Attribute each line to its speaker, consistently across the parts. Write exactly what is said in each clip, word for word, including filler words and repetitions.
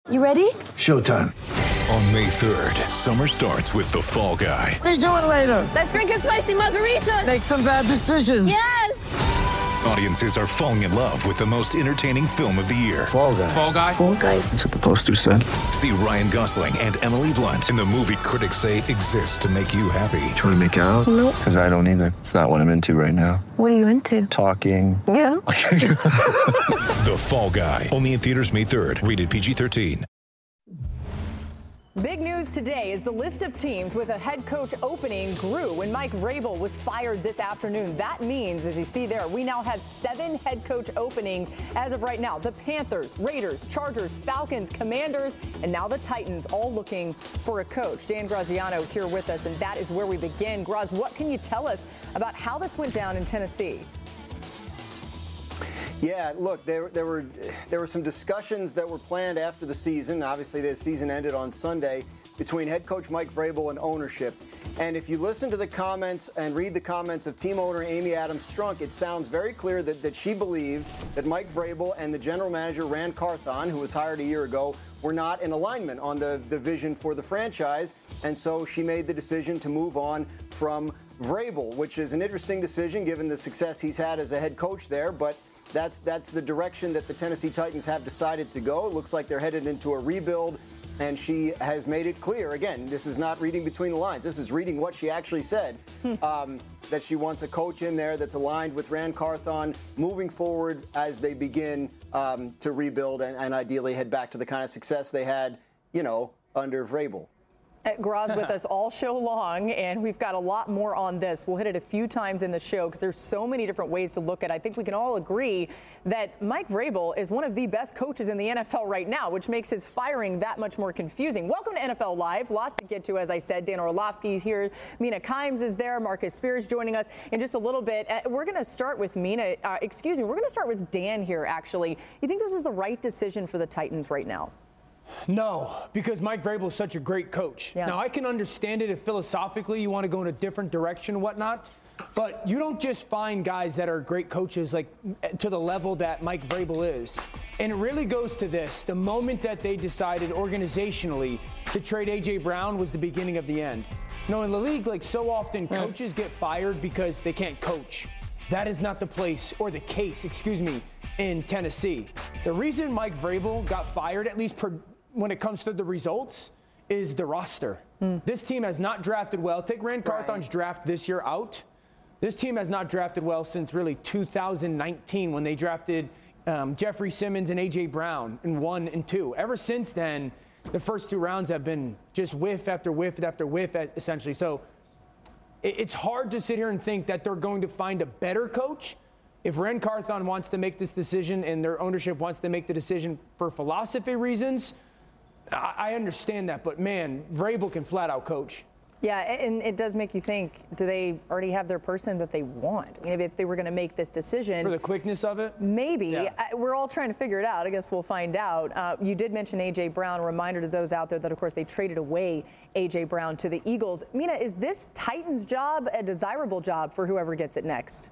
Speaker 1: You ready?
Speaker 2: Showtime.
Speaker 3: On May third, summer starts with The Fall Guy.
Speaker 2: Let's do it later.
Speaker 1: Let's drink a spicy margarita.
Speaker 2: Make some bad decisions.
Speaker 1: Yes!
Speaker 3: Audiences are falling in love with the most entertaining film of the year.
Speaker 2: Fall Guy.
Speaker 3: Fall Guy?
Speaker 1: Fall Guy.
Speaker 2: That's what the poster said.
Speaker 3: See Ryan Gosling and Emily Blunt in the movie critics say exists to make you happy.
Speaker 2: Trying to make it out?
Speaker 1: Nope.
Speaker 2: Because I don't either. It's not what I'm into right now.
Speaker 1: What are you into?
Speaker 2: Talking.
Speaker 1: Yeah.
Speaker 3: The Fall Guy. Only in theaters May third. Rated P G thirteen.
Speaker 4: Big news today is the list of teams with a head coach opening grew when Mike Vrabel was fired this afternoon. That means, as you see there, we now have seven head coach openings as of right now. The Panthers, Raiders, Chargers, Falcons, Commanders, and now the Titans all looking for a coach. Dan Graziano here with us, and that is where we begin. Graz, what can you tell us about how this went down in Tennessee?
Speaker 5: Yeah, look, there, there were there were some discussions that were planned after the season. Obviously, the season ended on Sunday between head coach Mike Vrabel and ownership. And if you listen to the comments and read the comments of team owner Amy Adams-Strunk, it sounds very clear that, that she believed that Mike Vrabel and the general manager Ran Carthon, who was hired a year ago, were not in alignment on the, the vision for the franchise. And so she made the decision to move on from Vrabel, which is an interesting decision given the success he's had as a head coach there. But That's that's the direction that the Tennessee Titans have decided to go. It looks like they're headed into a rebuild, and she has made it clear. Again, this is not reading between the lines. This is reading what she actually said, um, that she wants a coach in there that's aligned with Ran Carthon moving forward as they begin um, to rebuild and, and ideally head back to the kind of success they had, you know, under Vrabel.
Speaker 4: Graz with us all show long, and we've got a lot more on this. We'll hit it a few times in the show because there's so many different ways to look at it. I think we can all agree that Mike Vrabel is one of the best coaches in the N F L right now, which makes his firing that much more confusing. Welcome to N F L Live. Lots to get to, as I said. Dan Orlovsky is here. Mina Kimes is there. Marcus Spears joining us in just a little bit. Uh, we're going to start with Mina. Uh, excuse me. We're going to start with Dan here, actually. You think this is the right decision for the Titans right now?
Speaker 6: No, because Mike Vrabel is such a great coach.
Speaker 4: Yeah.
Speaker 6: Now, I can understand it if philosophically you want to go in a different direction and whatnot, but you don't just find guys that are great coaches like to the level that Mike Vrabel is. And it really goes to this. The moment that they decided organizationally to trade A J. Brown was the beginning of the end. You know, in the league, like so often, mm. coaches get fired because they can't coach. That is not the place or the case, excuse me, in Tennessee. The reason Mike Vrabel got fired, at least per when it comes to the results, is the roster. Mm. This team has not drafted well. Take Ran Carthon's right. draft this year out. This team has not drafted well since really two thousand nineteen when they drafted um, Jeffrey Simmons and A J. Brown in one and two. Ever since then, the first two rounds have been just whiff after whiff after whiff, essentially. So it, it's hard to sit here and think that they're going to find a better coach. If Ran Carthon wants to make this decision and their ownership wants to make the decision for philosophy reasons, I understand that, but man, Vrabel can flat out coach.
Speaker 4: Yeah, and it does make you think, do they already have their person that they want? I mean, if they were going to make this decision.
Speaker 6: For the quickness of it?
Speaker 4: Maybe.
Speaker 6: Yeah.
Speaker 4: I, we're all trying to figure it out. I guess we'll find out. Uh, you did mention A J. Brown. A reminder to those out there that, of course, they traded away A J. Brown to the Eagles. Mina, is this Titans job a desirable job for whoever gets it next?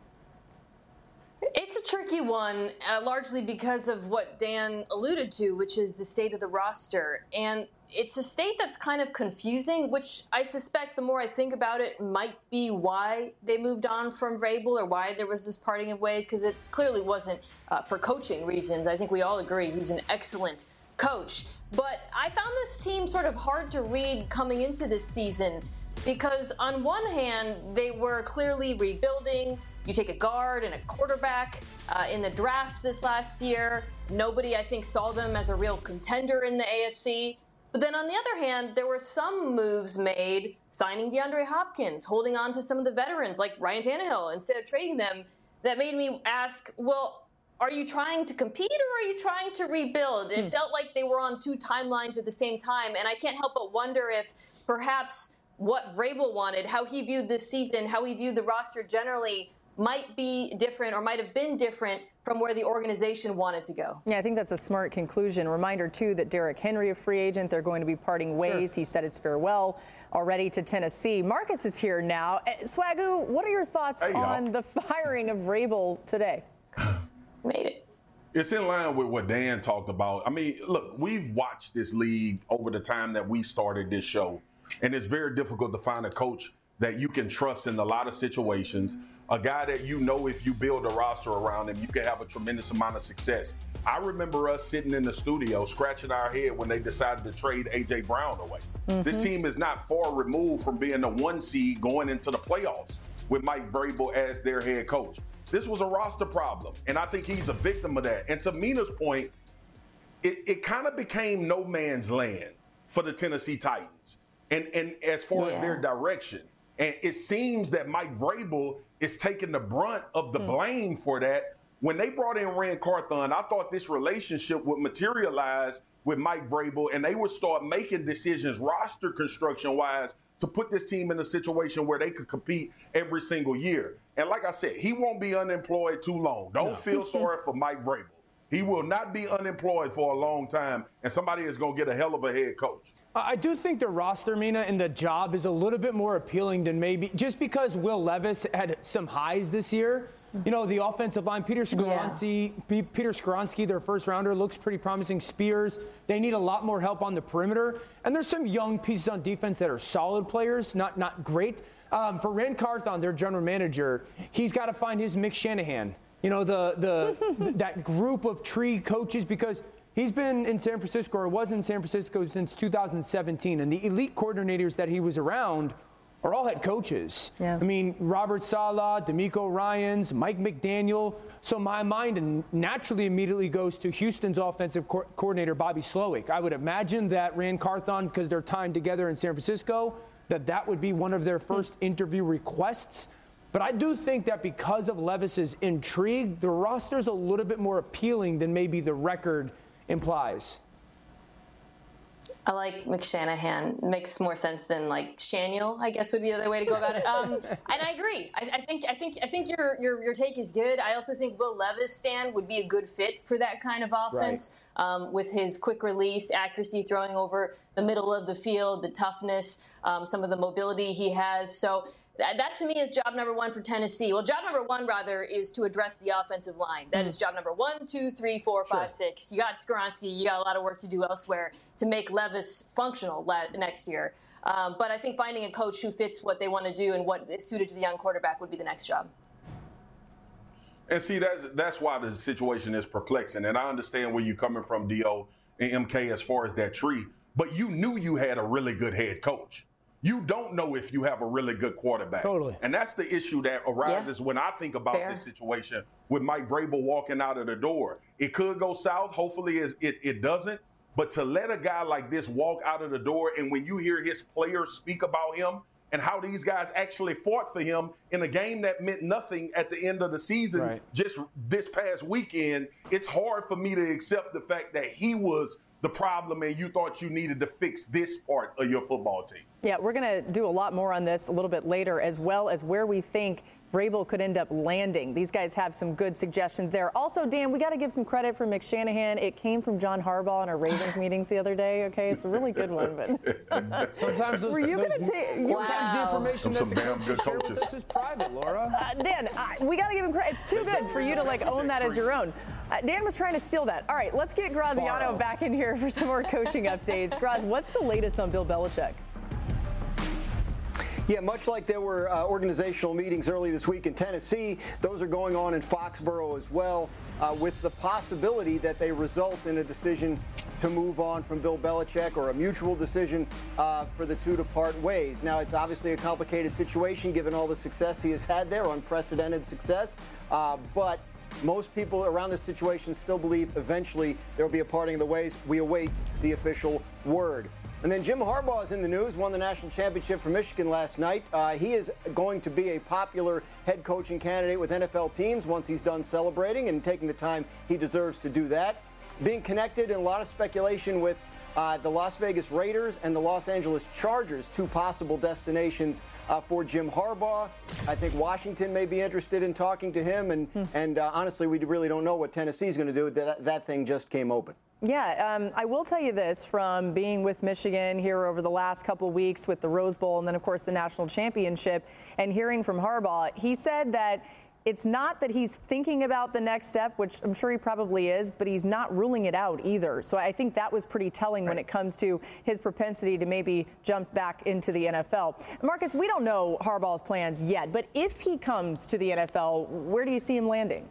Speaker 7: It's a tricky one, uh, largely because of what Dan alluded to, which is the state of the roster. And it's a state that's kind of confusing, which I suspect the more I think about it might be why they moved on from Vrabel or why there was this parting of ways, because it clearly wasn't uh, for coaching reasons. I think we all agree he's an excellent coach. But I found this team sort of hard to read coming into this season because on one hand, they were clearly rebuilding. You take a guard and a quarterback uh, in the draft this last year. Nobody, I think, saw them as a real contender in the A F C. But then on the other hand, there were some moves made, signing DeAndre Hopkins, holding on to some of the veterans like Ryan Tannehill instead of trading them, that made me ask, well, are you trying to compete or are you trying to rebuild? It hmm. felt like they were on two timelines at the same time. And I can't help but wonder if perhaps what Vrabel wanted, how he viewed this season, how he viewed the roster generally, might be different or might have been different from where the organization wanted to go.
Speaker 4: Yeah, I think that's a smart conclusion. Reminder, too, that Derrick Henry, a free agent, they're going to be parting ways. Sure. He said his farewell already to Tennessee. Marcus is here now. Swagoo, what are your thoughts hey, on the firing of Vrabel today?
Speaker 7: Made it.
Speaker 8: It's in line with what Dan talked about. I mean, look, we've watched this league over the time that we started this show, and it's very difficult to find a coach that you can trust in a lot of situations, a guy that you know if you build a roster around him, you can have a tremendous amount of success. I remember us sitting in the studio scratching our head when they decided to trade A J. Brown away. Mm-hmm. This team is not far removed from being the one seed going into the playoffs with Mike Vrabel as their head coach. This was a roster problem, and I think he's a victim of that. And to Mina's point, it, it kind of became no man's land for the Tennessee Titans, and, and as far yeah. as their direction. And it seems that Mike Vrabel is taking the brunt of the mm. blame for that. When they brought in Ran Carthon, I thought this relationship would materialize with Mike Vrabel, and they would start making decisions roster construction-wise to put this team in a situation where they could compete every single year. And like I said, he won't be unemployed too long. Don't no. feel sorry for Mike Vrabel. He will not be unemployed for a long time, and somebody is going to get a hell of a head coach.
Speaker 6: I do think the roster, Mina, and the job is a little bit more appealing than maybe just because Will Levis had some highs this year. You know, the offensive line, Peter Skoronski, yeah. Peter Skoronski, their first rounder, looks pretty promising. Spears, they need a lot more help on the perimeter. And there's some young pieces on defense that are solid players, not not great. Um, for Ran Carthon, their general manager, he's got to find his Mick Shanahan. You know, the the that group of tree coaches, because he's been in San Francisco, or was in San Francisco since two thousand seventeen, and the elite coordinators that he was around are all head coaches. Yeah. I mean, Robert Saleh, D'Amico Ryans, Mike McDaniel. So my mind naturally immediately goes to Houston's offensive co- coordinator, Bobby Slowick. I would imagine that Ran Carthon, because they're time together in San Francisco, that that would be one of their first interview requests. But I do think that because of Levis's intrigue, the roster's a little bit more appealing than maybe the record implies.
Speaker 7: I like McShanahan. Makes more sense than like Shaniel, I guess would be the other way to go about it. Um, and I agree. I, I think I think I think your, your your take is good. I also think Will Levis, Stan, would be a good fit for that kind of offense, right. um, with his quick release, accuracy, throwing over the middle of the field, the toughness, um, some of the mobility he has. So that, that to me is job number one for Tennessee. Well, job number one, rather, is to address the offensive line. That mm. is job number one, two, three, four, five, sure. six. You got Skoronski. You got a lot of work to do elsewhere to make Levis functional la- next year. Um, but I think finding a coach who fits what they want to do and what is suited to the young quarterback would be the next job.
Speaker 8: And see, that's that's why the situation is perplexing. And I understand where you're coming from, D O and M K, as far as that tree. But you knew you had a really good head coach. You don't know if you have a really good quarterback.
Speaker 6: Totally.
Speaker 8: And that's the issue that arises yeah. when I think about Fair. this situation with Mike Vrabel walking out of the door. It could go south. Hopefully it, it doesn't. But to let a guy like this walk out of the door, and when you hear his players speak about him and how these guys actually fought for him in a game that meant nothing at the end of the season, right. just this past weekend, it's hard for me to accept the fact that he was the problem and you thought you needed to fix this part of your football team.
Speaker 4: Yeah, we're going to do a lot more on this a little bit later, as well as where we think Vrabel could end up landing. These guys have some good suggestions there. Also, Dan, we got to give some credit for McShanahan. It came from John Harbaugh in our Ravens meetings the other day. Okay, it's a really good one. But
Speaker 6: sometimes those,
Speaker 4: were you going to take?
Speaker 6: Sometimes wow. the information
Speaker 8: some
Speaker 6: that
Speaker 8: damn good coaches.
Speaker 6: This is private, Laura.
Speaker 4: Uh, Dan, I, we got to give him credit. It's too good for you to like own that as your own. Uh, Dan was trying to steal that. All right, let's get Graziano back in here for some more coaching updates. Graz, what's the latest on Bill Belichick?
Speaker 5: Yeah, much like there were uh, organizational meetings early this week in Tennessee, those are going on in Foxborough as well, uh, with the possibility that they result in a decision to move on from Bill Belichick, or a mutual decision uh, for the two to part ways. Now, it's obviously a complicated situation given all the success he has had there, unprecedented success, uh, but most people around this situation still believe eventually there will be a parting of the ways. We await the official word. And then Jim Harbaugh is in the news, won the national championship for Michigan last night. Uh, he is going to be a popular head coaching candidate with N F L teams once he's done celebrating and taking the time he deserves to do that. Being connected in a lot of speculation with uh, the Las Vegas Raiders and the Los Angeles Chargers, two possible destinations uh, for Jim Harbaugh. I think Washington may be interested in talking to him. And, hmm. and uh, honestly, we really don't know what Tennessee's going to do. That, that thing just came open.
Speaker 4: Yeah, um, I will tell you this from being with Michigan here over the last couple of weeks with the Rose Bowl and then, of course, the national championship, and hearing from Harbaugh. He said that it's not that he's thinking about the next step, which I'm sure he probably is, but he's not ruling it out either. So I think that was pretty telling when it comes to his propensity to maybe jump back into the N F L. Marcus, we don't know Harbaugh's plans yet, but if he comes to the N F L, where do you see him landing?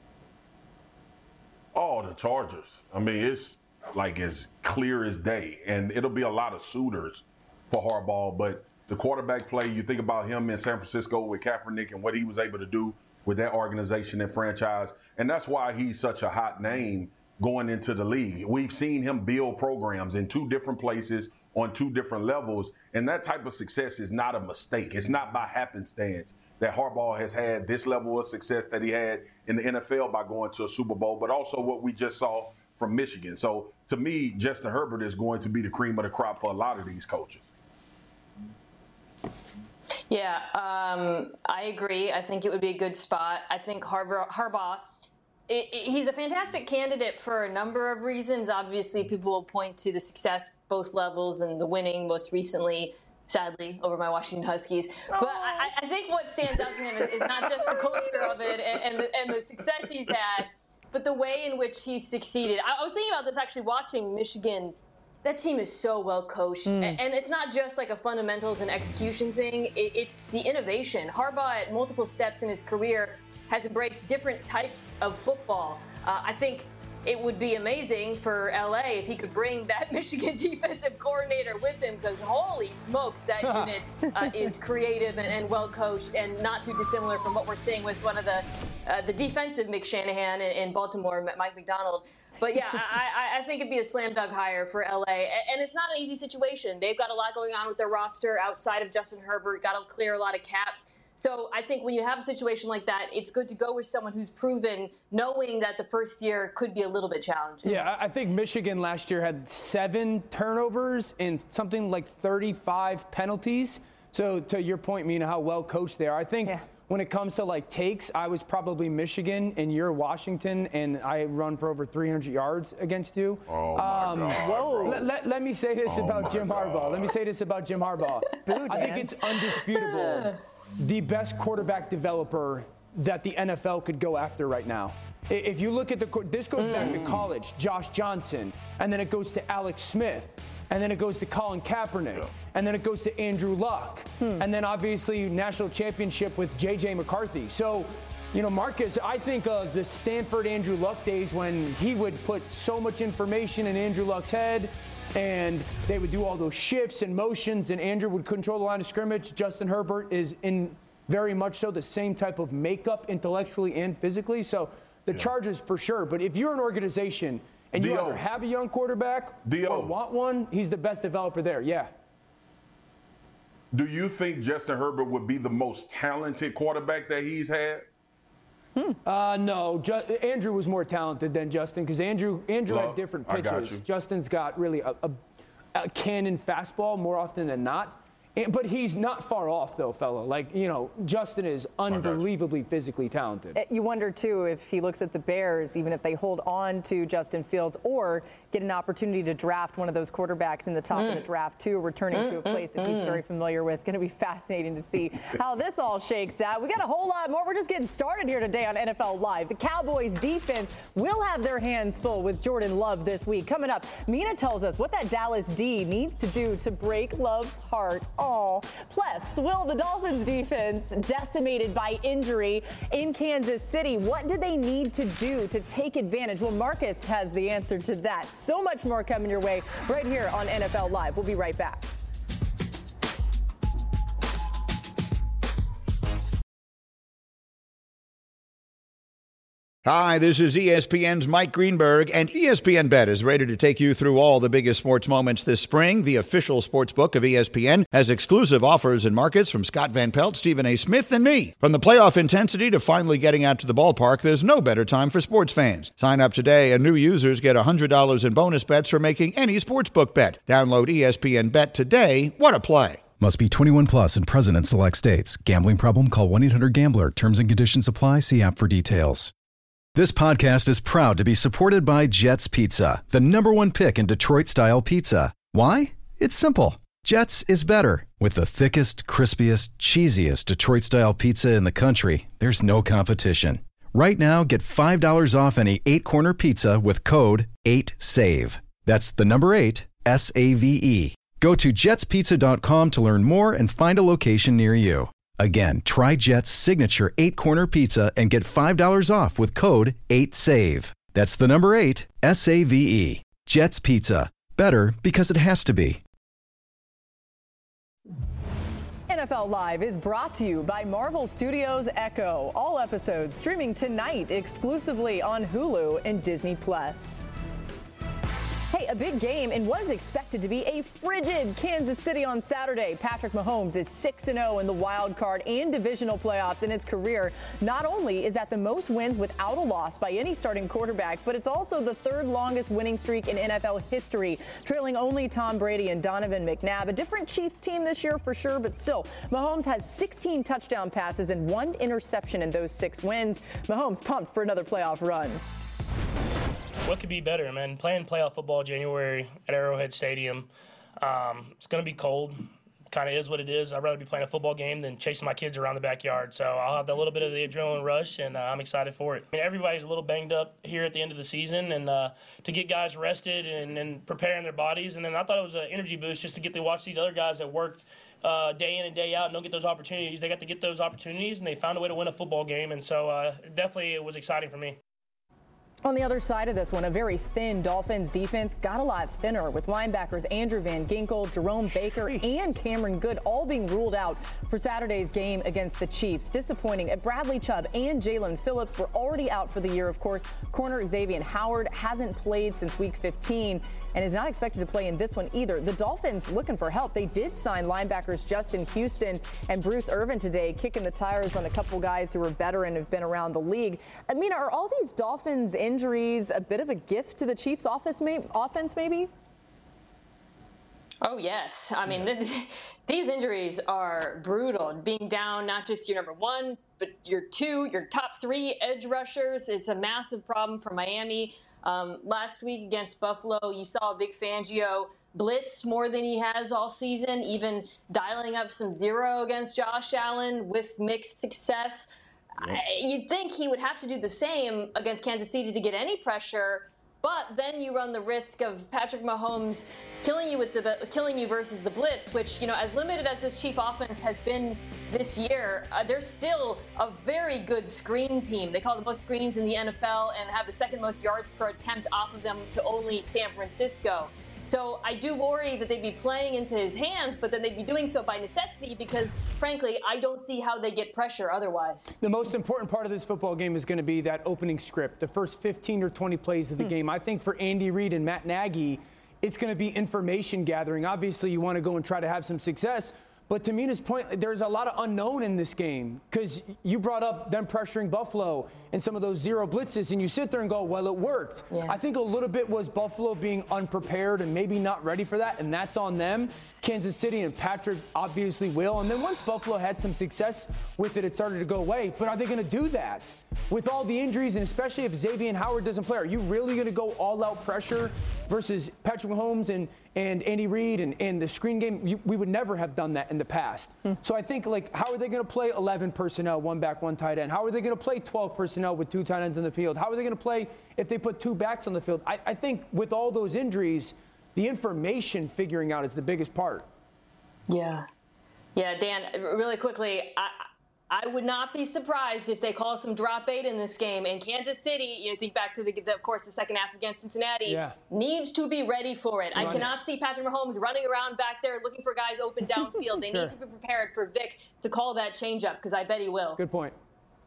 Speaker 8: Oh, the Chargers. I mean, it's like as clear as day, and it'll be a lot of suitors for Harbaugh, but the quarterback play, you think about him in San Francisco with Kaepernick and what he was able to do with that organization and franchise, and that's why he's such a hot name going into the league. We've seen him build programs in two different places on two different levels, and that type of success is not a mistake. It's not by happenstance that Harbaugh has had this level of success that he had in the N F L by going to a Super Bowl, but also what we just saw from Michigan. So to me, Justin Herbert is going to be the cream of the crop for a lot of these coaches.
Speaker 7: Yeah, um, I agree. I think it would be a good spot. I think Harbaugh, Harbaugh it, it, he's a fantastic candidate for a number of reasons. Obviously, people will point to the success, both levels, and the winning most recently, sadly, over my Washington Huskies. But I, I think what stands out to him is, is not just the culture of it and, and, the, and the success he's had, but the way in which he's succeeded. I, I was thinking about this actually watching Michigan. That team is so well coached, mm. and it's not just like a fundamentals and execution thing. It's the innovation. Harbaugh, at multiple steps in his career, has embraced different types of football. Uh, I think it would be amazing for L A if he could bring that Michigan defensive coordinator with him, because holy smokes, that unit uh, is creative and, and well coached, and not too dissimilar from what we're seeing with one of the uh, the defensive Mick Shanahan in, in Baltimore, Mike McDonald. But yeah, I, I think it'd be a slam dunk hire for L A, and it's not an easy situation. They've got a lot going on with their roster outside of Justin Herbert, got to clear a lot of cap. So I think when you have a situation like that, it's good to go with someone who's proven, knowing that the first year could be a little bit challenging.
Speaker 6: Yeah, I think Michigan last year had seven turnovers and something like thirty-five penalties. So to your point, Mina, how well coached they are, I think. Yeah. When it comes to like takes, I was probably Michigan and you're Washington, and I run for over three hundred yards against you.
Speaker 8: Oh, my
Speaker 6: um,
Speaker 8: God.
Speaker 6: Whoa. Let, let, let me say this
Speaker 8: oh
Speaker 6: about Jim
Speaker 8: God.
Speaker 6: Harbaugh. Let me say this about Jim Harbaugh. I think it's undisputable the best quarterback developer that the N F L could go after right now. If you look at the, this goes mm. back to college, Josh Johnson, and then it goes to Alex Smith. And then it goes to Colin Kaepernick. Yeah. And then it goes to Andrew Luck. Hmm. And then obviously national championship with J J McCarthy. So, you know, Marcus, I think of the Stanford Andrew Luck days when he would put so much information in Andrew Luck's head, and they would do all those shifts and motions, and Andrew would control the line of scrimmage. Justin Herbert is in very much so the same type of makeup intellectually and physically. So the yeah. Chargers for sure. But if you're an organization and you either have a young quarterback D O or want one, he's the best developer there, yeah.
Speaker 8: Do you think Justin Herbert would be the most talented quarterback that he's had?
Speaker 6: Hmm. Uh, no, Ju- Andrew was more talented than Justin, because Andrew Andrew
Speaker 8: Love,
Speaker 6: had different
Speaker 8: I got
Speaker 6: pitches.
Speaker 8: you.
Speaker 6: Justin's got really a, a, a cannon fastball more often than not. But he's not far off, though, fella. Like, you know, Justin is unbelievably physically talented.
Speaker 4: You wonder, too, if he looks at the Bears, even if they hold on to Justin Fields or get an opportunity to draft one of those quarterbacks in the top mm. of the draft, too, returning mm, to a place mm, that he's mm. very familiar with. Going to be fascinating to see how this all shakes out. We got a whole lot more. We're just getting started here today on N F L Live. The Cowboys defense will have their hands full with Jordan Love this week. Coming up, Mina tells us what that Dallas D needs to do to break Love's heart. All. Plus, will the Dolphins defense, decimated by injury in Kansas City, what do they need to do to take advantage? Well, Marcus has the answer to that. So much more coming your way right here on N F L Live. We'll be right back.
Speaker 9: Hi, this is E S P N's Mike Greenberg, and E S P N Bet is ready to take you through all the biggest sports moments this spring. The official sports book of E S P N has exclusive offers and markets from Scott Van Pelt, Stephen A. Smith, and me. From the playoff intensity to finally getting out to the ballpark, there's no better time for sports fans. Sign up today, and new users get one hundred dollars in bonus bets for making any sportsbook bet. Download E S P N Bet today. What a play.
Speaker 10: Must be twenty-one plus and present in select states. Gambling problem? Call one eight hundred gambler. Terms and conditions apply. See app for details. This podcast is proud to be supported by Jets Pizza, the number one pick in Detroit-style pizza. Why? It's simple. Jets is better. With the thickest, crispiest, cheesiest Detroit-style pizza in the country, there's no competition. Right now, get five dollars off any eight-corner pizza with code eight save. That's the number eight, S A V E. Go to jets pizza dot com to learn more and find a location near you. Again, try Jet's signature eight-corner pizza and get five dollars off with code eight save. That's the number eight, S A V E. Jet's Pizza. Better because it has to be.
Speaker 4: N F L Live is brought to you by Marvel Studios Echo. All episodes streaming tonight exclusively on Hulu and Disney Plus. Hey, a big game in what is expected to be a frigid Kansas City on Saturday. Patrick Mahomes is six and oh in the wild card and divisional playoffs in his career. Not only is that the most wins without a loss by any starting quarterback, but it's also the third longest winning streak in N F L history, trailing only Tom Brady and Donovan McNabb. A different Chiefs team this year for sure, but still, Mahomes has sixteen touchdown passes and one interception in those six wins. Mahomes pumped for another playoff run.
Speaker 11: What could be better, man? Playing playoff football January at Arrowhead Stadium. Um, it's going to be cold. Kind of is what it is. I'd rather be playing a football game than chasing my kids around the backyard. So I'll have that little bit of the adrenaline rush, and uh, I'm excited for it. I mean, everybody's a little banged up here at the end of the season, and uh, to get guys rested and, and preparing their bodies. And then I thought it was an energy boost just to get to watch these other guys that work uh, day in and day out and don't get those opportunities. They got to get those opportunities, and they found a way to win a football game. And so uh, definitely it was exciting for me.
Speaker 4: On the other side of this one, a very thin Dolphins defense got a lot thinner with linebackers Andrew Van Ginkel, Jerome Baker, and Cameron Good all being ruled out for Saturday's game against the Chiefs. Disappointing. Bradley Chubb and Jalen Phillips were already out for the year, of course. Corner Xavier Howard hasn't played since week fifteen and is not expected to play in this one either. The Dolphins looking for help. They did sign linebackers Justin Houston and Bruce Irvin today, kicking the tires on a couple guys who are veteran and have been around the league. Amina, are all these Dolphins injuries a bit of a gift to the Chiefs' office, may- offense, maybe?
Speaker 7: Oh, yes. I mean, th- these injuries are brutal. Being down not just your number one, but your two, your top three edge rushers. It's a massive problem for Miami. Um, last week against Buffalo, you saw Vic Fangio blitz more than he has all season, even dialing up some zero against Josh Allen with mixed success. Yep. I, you'd think he would have to do the same against Kansas City to get any pressure. But then you run the risk of Patrick Mahomes killing you with the killing you versus the blitz, which, you know, as limited as this Chief offense has been this year, uh, they're still a very good screen team. They call the most screens in the N F L and have the second most yards per attempt off of them to only San Francisco. So I do worry that they'd be playing into his hands, but then they'd be doing so by necessity because, frankly, I don't see how they get pressure otherwise.
Speaker 6: The most important part of this football game is going to be that opening script, the first fifteen or twenty plays of the hmm. game. I think for Andy Reid and Matt Nagy, it's going to be information gathering. Obviously, you want to go and try to have some success. But to Mina's point, there's a lot of unknown in this game because you brought up them pressuring Buffalo and some of those zero blitzes, and you sit there and go, well, it worked. Yeah. I think a little bit was Buffalo being unprepared and maybe not ready for that, and that's on them. Kansas City and Patrick obviously will. And then once Buffalo had some success with it, it started to go away. But are they going to do that? With all the injuries, and especially if Xavier Howard doesn't play, are you really going to go all-out pressure versus Patrick Mahomes and, and Andy Reid and, and the screen game? You, we would never have done that in the past. Hmm. So I think, like, how are they going to play eleven personnel, one back, one tight end? How are they going to play twelve personnel with two tight ends on the field? How are they going to play if they put two backs on the field? I, I think with all those injuries, the information figuring out is the biggest part.
Speaker 7: Yeah. Yeah, Dan, really quickly, I, I would not be surprised if they call some drop eight in this game. And Kansas City, you know, think back to, the, the of course, the second half against Cincinnati, yeah. needs to be ready for it. Run I cannot it. see Patrick Mahomes running around back there looking for guys open downfield. They sure. need to be prepared for Vic to call that changeup because I bet he will.
Speaker 6: Good point.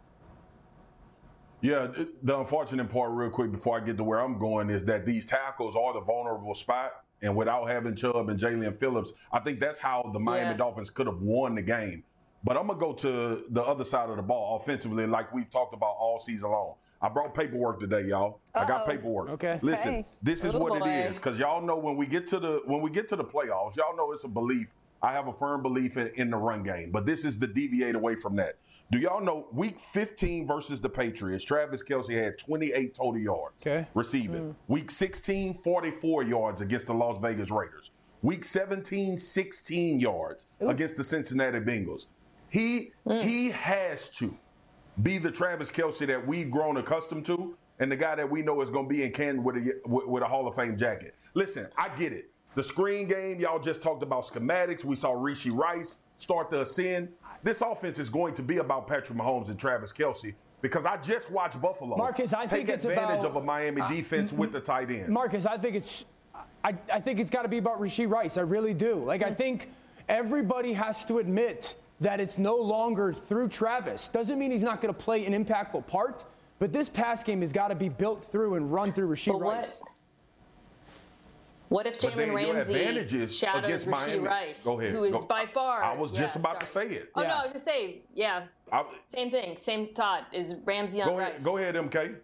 Speaker 8: Yeah, the unfortunate part real quick before I get to where I'm going is that these tackles are the vulnerable spot. And without having Chubb and Jalen Phillips, I think that's how the Miami yeah. Dolphins could have won the game. But I'm going to go to the other side of the ball offensively, like we've talked about all season long. I brought paperwork today, y'all. Uh-oh. I got paperwork.
Speaker 6: Okay.
Speaker 8: Listen,
Speaker 6: hey.
Speaker 8: this is
Speaker 7: oh,
Speaker 8: what
Speaker 7: boy.
Speaker 8: it is, because y'all know when we get to the when we get to the playoffs, y'all know it's a belief. I have a firm belief in, in the run game, but this is the deviate away from that. Do y'all know week fifteen versus the Patriots, Travis Kelce had twenty-eight total yards
Speaker 6: okay.
Speaker 8: receiving. Mm. Week sixteen, forty-four yards against the Las Vegas Raiders. Week seventeen, sixteen yards Ooh. against the Cincinnati Bengals. He mm. he has to be the Travis Kelce that we've grown accustomed to, and the guy that we know is going to be in Canton with a with a Hall of Fame jacket. Listen, I get it. The screen game, y'all just talked about schematics. We saw Rashee Rice start to ascend. This offense is going to be about Patrick Mahomes and Travis Kelce because I just watched Buffalo
Speaker 6: Marcus, I
Speaker 8: take
Speaker 6: think it's
Speaker 8: advantage
Speaker 6: about,
Speaker 8: of a Miami uh, defense with the tight ends.
Speaker 6: Marcus, I think it's I, I think it's got to be about Rashee Rice. I really do. Like, I think everybody has to admit that it's no longer through Travis. Doesn't mean he's not going to play an impactful part, but this pass game has got to be built through and run through Rashee
Speaker 7: but
Speaker 6: Rice.
Speaker 7: What? What if Jalen Ramsey shadows Rashee Rice,
Speaker 8: Go ahead.
Speaker 7: who is
Speaker 8: Go.
Speaker 7: by far?
Speaker 8: I was just
Speaker 7: yeah,
Speaker 8: about
Speaker 7: sorry.
Speaker 8: to say it.
Speaker 7: Oh
Speaker 6: yeah.
Speaker 7: no, I was just saying, yeah, I, same thing, same thought. Is Ramsey on
Speaker 8: go
Speaker 7: Rice?
Speaker 8: Ahead, go ahead, M K.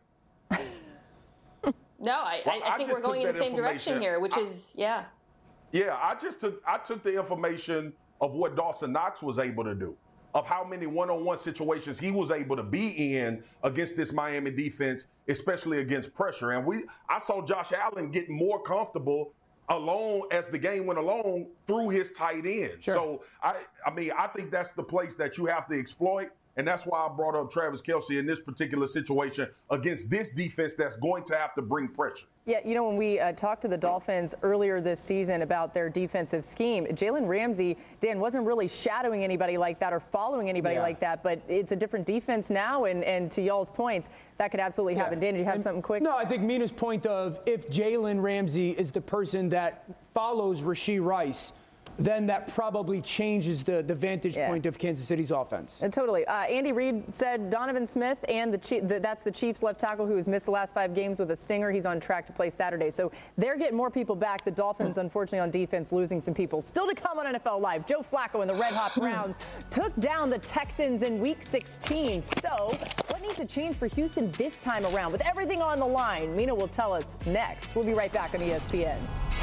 Speaker 7: No, I,
Speaker 8: well,
Speaker 7: I, I think
Speaker 8: I
Speaker 7: we're going in the same direction here, which
Speaker 8: I,
Speaker 7: is yeah.
Speaker 8: Yeah, I just took I took the information of what Dawson Knox was able to do, of how many one-on-one situations he was able to be in against this Miami defense, especially against pressure. And we I saw Josh Allen get more comfortable alone as the game went along through his tight end. Sure. So, I, I mean, I think that's the place that you have to exploit, and that's why I brought up Travis Kelce in this particular situation against this defense that's going to have to bring pressure.
Speaker 4: Yeah, you know, when we uh, talked to the Dolphins earlier this season about their defensive scheme, Jalen Ramsey, Dan, wasn't really shadowing anybody like that or following anybody yeah. like that, but it's a different defense now, and, and to y'all's points, that could absolutely yeah. happen. Dan, did you have and, something quick?
Speaker 6: No, I think Mina's point of if Jalen Ramsey is the person that follows Rashee Rice, then that probably changes the, the vantage yeah. point of Kansas City's offense.
Speaker 4: And totally. Uh, Andy Reid said Donovan Smith, and the, Chief, the that's the Chiefs left tackle who has missed the last five games with a stinger. He's on track to play Saturday. So they're getting more people back. The Dolphins, unfortunately, on defense, losing some people. Still to come on N F L Live, Joe Flacco and the Red Hot Browns took down the Texans in Week sixteen. So what needs to change for Houston this time around? With everything on the line, Mina will tell us next. We'll be right back on E S P N.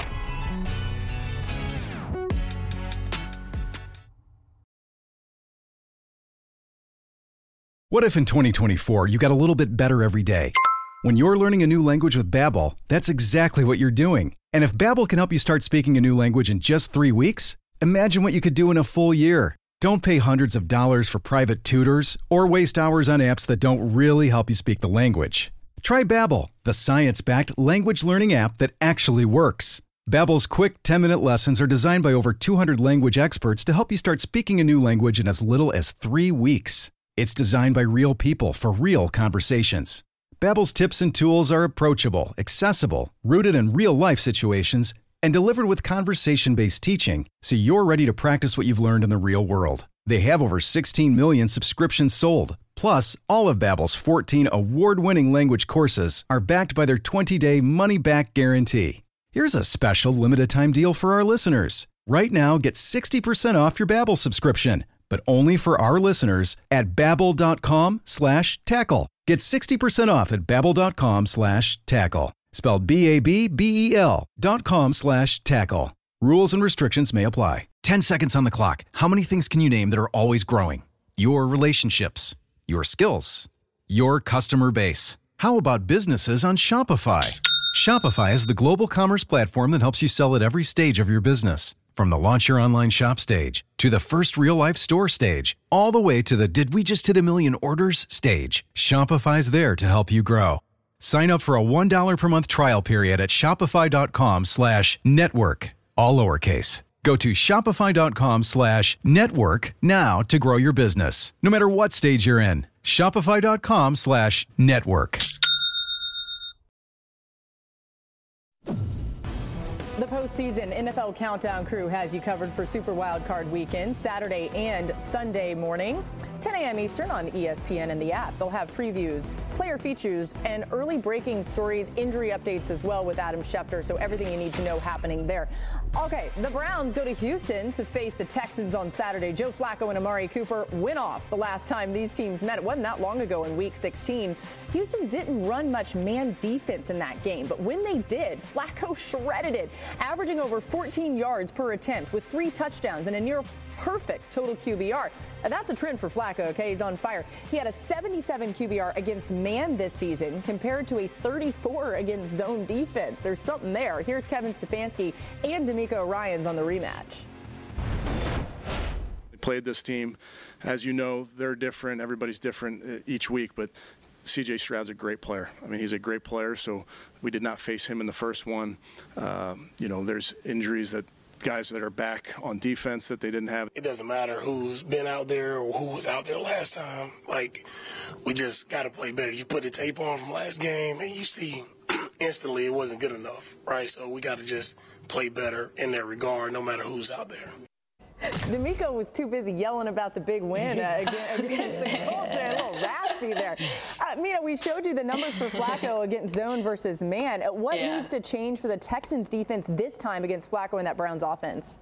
Speaker 10: What if in twenty twenty-four you got a little bit better every day? When you're learning a new language with Babbel, that's exactly what you're doing. And if Babbel can help you start speaking a new language in just three weeks, imagine what you could do in a full year. Don't pay hundreds of dollars for private tutors or waste hours on apps that don't really help you speak the language. Try Babbel, the science-backed language learning app that actually works. Babbel's quick ten-minute lessons are designed by over two hundred language experts to help you start speaking a new language in as little as three weeks. It's designed by real people for real conversations. Babbel's tips and tools are approachable, accessible, rooted in real-life situations, and delivered with conversation-based teaching, so you're ready to practice what you've learned in the real world. They have over sixteen million subscriptions sold. Plus, all of Babbel's fourteen award-winning language courses are backed by their twenty-day money-back guarantee. Here's a special limited-time deal for our listeners. Right now, get sixty percent off your Babbel subscription, but only for our listeners at babbel.com slash tackle. Get sixty percent off at babbel.com slash tackle. Spelled B A B B E L dot com slash tackle. Rules and restrictions may apply. Ten seconds on the clock. How many things can you name that are always growing? Your relationships, your skills, your customer base. How about businesses on Shopify? Shopify is the global commerce platform that helps you sell at every stage of your business. From the launch your online shop stage, to the first real-life store stage, all the way to the did we just hit a million orders stage, Shopify's there to help you grow. Sign up for a one dollar per month trial period at shopify.com slash network, all lowercase. Go to shopify.com slash network now to grow your business, no matter what stage you're in. Shopify.com slash network.
Speaker 4: The postseason N F L Countdown crew has you covered for Super Wildcard Weekend, Saturday and Sunday morning, ten a.m. Eastern on E S P N and the app. They'll have previews, player features, and early breaking stories, injury updates as well with Adam Schefter, so everything you need to know happening there. Okay, the Browns go to Houston to face the Texans on Saturday. Joe Flacco and Amari Cooper win off the last time these teams met. It wasn't that long ago in Week sixteen. Houston didn't run much man defense in that game, but when they did, Flacco shredded it, averaging over fourteen yards per attempt with three touchdowns and a near perfect total Q B R. Now, that's a trend for Flacco. Flacco, okay? He's on fire. He had a seventy-seven Q B R against man this season compared to a thirty-four against zone defense. There's something there. Here's Kevin Stefanski and D'Amico Ryans on the rematch.
Speaker 12: Played this team. As you know, they're different. Everybody's different each week, but C J Stroud's a great player. I mean, he's a great player, so we did not face him in the first one. Um, you know, there's injuries that guys that are back on defense that they didn't have.
Speaker 13: It doesn't matter who's been out there or who was out there last time. Like, we just got to play better. You put the tape on from last game, and you see instantly it wasn't good enough, right? So we got to just play better in that regard, no matter who's out there.
Speaker 4: D'Amico was too busy yelling about the big win uh, against, against the Colts. There, a little raspy there. Uh, Mina, we showed you the numbers for Flacco against zone versus man. What yeah. needs to change for the Texans defense this time against Flacco and that Browns offense?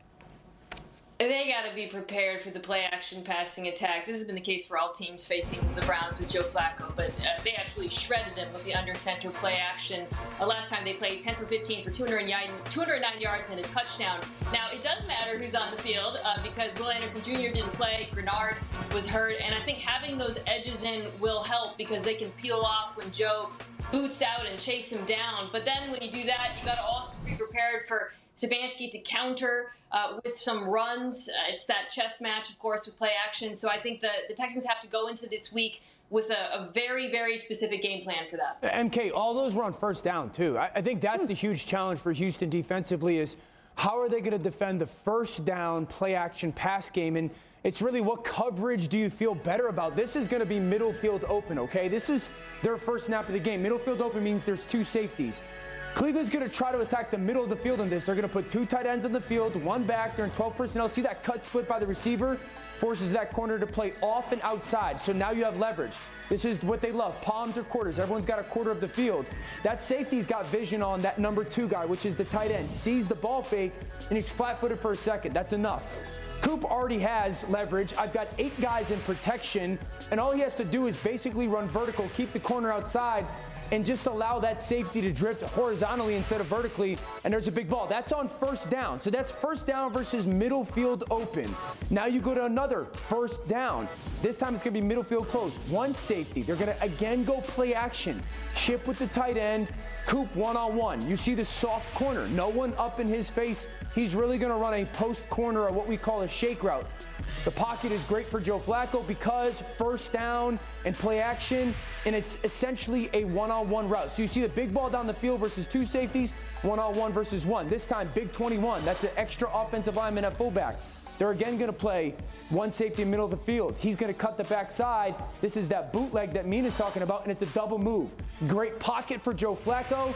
Speaker 7: They got to be prepared for the play-action passing attack. This has been the case for all teams facing the Browns with Joe Flacco, but uh, they actually shredded them with the under-center play-action. Uh, last time they played ten for fifteen for two hundred nine yards and a touchdown. Now, it does matter who's on the field uh, because Will Anderson Junior didn't play, Grenard was hurt, and I think having those edges in will help because they can peel off when Joe boots out and chase him down. But then when you do that, you got to also be prepared for Stefanski to counter uh, with some runs. Uh, it's that chess match, of course, with play action. So I think the, the Texans have to go into this week with a, a very, very specific game plan for that.
Speaker 6: M K, all those were on first down, too. I, I think that's the huge challenge for Houston defensively is how are they going to defend the first down play action pass game? And it's really what coverage do you feel better about? This is going to be middle field open, okay? This is their first snap of the game. Middle field open means there's two safeties. Cleveland's going to try to attack the middle of the field in this. They're going to put two tight ends on the field, one back. They're in twelve personnel. See that cut split by the receiver? Forces that corner to play off and outside. So now you have leverage. This is what they love, palms or quarters. Everyone's got a quarter of the field. That safety's got vision on that number two guy, which is the tight end. Sees the ball fake, and he's flat-footed for a second. That's enough. Coop already has leverage. I've got eight guys in protection, and all he has to do is basically run vertical, keep the corner outside, and just allow that safety to drift horizontally instead of vertically, and there's a big ball. That's on first down. So that's first down versus middle field open. Now you go to another first down. This time it's going to be middle field closed. One safety. They're going to again go play action. Chip with the tight end. Coop one-on-one. You see the soft corner. No one up in his face. He's really going to run a post corner or what we call a shake route. The pocket is great for Joe Flacco because first down and play action, and it's essentially a one-on-one route. So you see the big ball down the field versus two safeties, one-on-one versus one. This time, big twenty-one. That's an extra offensive lineman at fullback. They're again going to play one safety in the middle of the field. He's going to cut the backside. This is that bootleg that Mina's talking about, and it's a double move. Great pocket for Joe Flacco.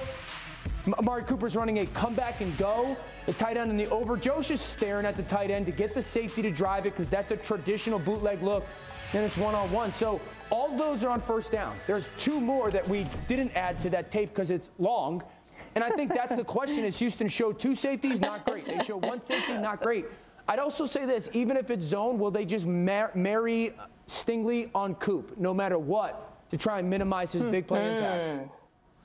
Speaker 6: Amari Cooper's running a comeback and go. The tight end in the over. Joe's just staring at the tight end to get the safety to drive it because that's a traditional bootleg look. Then it's one-on-one. So all those are on first down. There's two more that we didn't add to that tape because it's long. And I think that's the question is Houston showed two safeties, not great. They show one safety, not great. I'd also say this, even if it's zone, will they just mar- marry Stingley on Coop no matter what to try and minimize his big play mm. impact?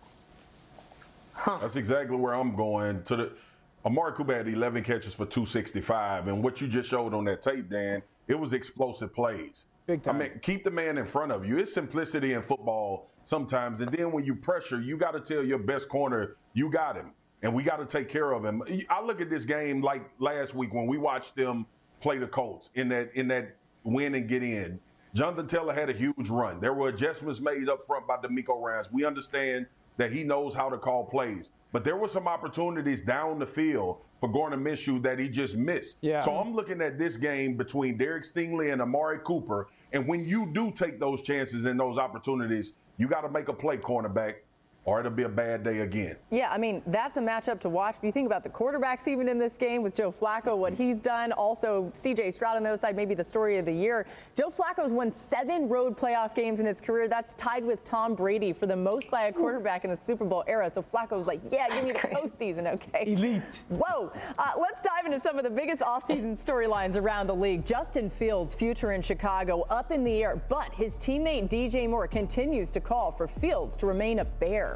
Speaker 8: Huh. That's exactly where I'm going. To the Amari Cooper had eleven catches for two sixty-five, and what you just showed on that tape, Dan, it was explosive plays.
Speaker 6: Big time.
Speaker 8: I mean, keep the man in front of you. It's simplicity in football sometimes, and then when you pressure, you got to tell your best corner, you got him, and we got to take care of him. I look at this game like last week when we watched them play the Colts in that in that win and get in. Jonathan Taylor had a huge run. There were adjustments made up front by D'Amico Ryans. We understand that he knows how to call plays. But there were some opportunities down the field for Gardner Minshew that he just missed.
Speaker 6: Yeah.
Speaker 8: So I'm looking at this game between Derek Stingley and Amari Cooper. And when you do take those chances and those opportunities, you got to make a play, cornerback, or it'll be a bad day again.
Speaker 4: Yeah, I mean, that's a matchup to watch. If you think about the quarterbacks even in this game with Joe Flacco, what he's done, also C J Stroud on the other side, maybe the story of the year. Joe Flacco's won seven road playoff games in his career. That's tied with Tom Brady for the most by a quarterback in the Super Bowl era. So Flacco's like, yeah, give me the postseason, okay?
Speaker 6: Elite.
Speaker 4: Whoa. Uh, let's dive into some of the biggest offseason storylines around the league. Justin Fields' future in Chicago up in the air, but his teammate D J Moore continues to call for Fields to remain a Bear.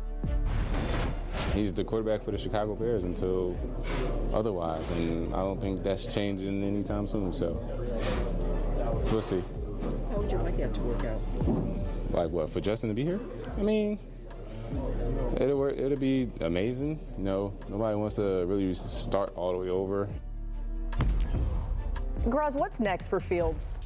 Speaker 14: He's the quarterback for the Chicago Bears until otherwise, and I don't think that's changing anytime soon, so we'll see.
Speaker 15: would you like that to work out?
Speaker 14: Like what, for Justin to be here? I mean, it'll work, it'll be amazing. You know, nobody wants to really start all the way over.
Speaker 4: Graz, what's next for Fields?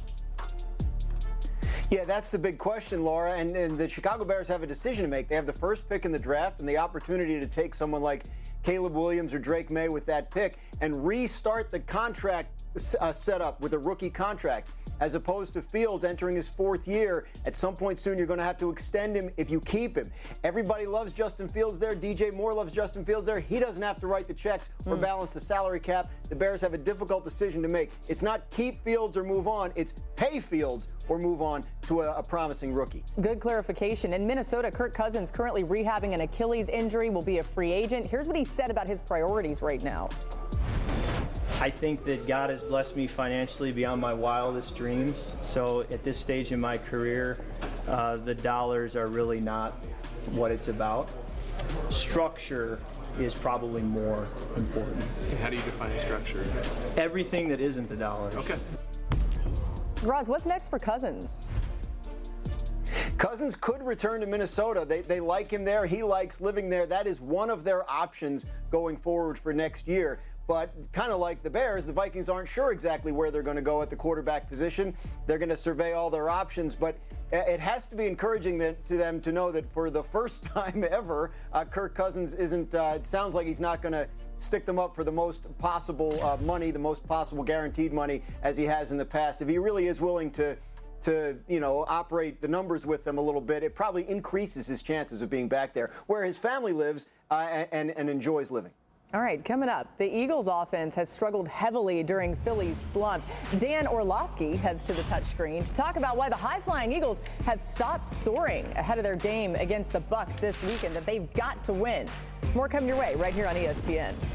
Speaker 5: Yeah, that's the big question, Laura. And, and the Chicago Bears have a decision to make. They have the first pick in the draft and the opportunity to take someone like Caleb Williams or Drake May with that pick and restart the contract uh, setup with a rookie contract, as opposed to Fields entering his fourth year. At some point soon, you're going to have to extend him if you keep him. Everybody loves Justin Fields there. D J Moore loves Justin Fields there. He doesn't have to write the checks or mm. balance the salary cap. The Bears have a difficult decision to make. It's not keep Fields or move on. It's pay Fields or move on to a, a promising rookie.
Speaker 4: Good clarification. In Minnesota, Kirk Cousins, currently rehabbing an Achilles injury, will be a free agent. Here's what he said about his priorities right now.
Speaker 16: I think that God has blessed me financially beyond my wildest dreams. So at this stage in my career, uh, the dollars are really not what it's about. Structure is probably more important.
Speaker 15: And how do you define structure?
Speaker 16: Everything that isn't the dollars.
Speaker 15: Okay.
Speaker 4: Roz, what's next for Cousins?
Speaker 5: Cousins could return to Minnesota. They, they like him there. He likes living there. That is one of their options going forward for next year. But kind of like the Bears, the Vikings aren't sure exactly where they're going to go at the quarterback position. They're going to survey all their options. But it has to be encouraging that, to them to know that for the first time ever, uh, Kirk Cousins isn't, uh, it sounds like he's not going to stick them up for the most possible uh, money, the most possible guaranteed money as he has in the past. If he really is willing to, to, you know, operate the numbers with them a little bit, it probably increases his chances of being back there where his family lives uh, and, and enjoys living.
Speaker 4: All right, coming up, the Eagles offense has struggled heavily during Philly's slump. Dan Orlovsky heads to the touchscreen to talk about why the high-flying Eagles have stopped soaring ahead of their game against the Bucs this weekend that they've got to win. More coming your way right here on E S P N.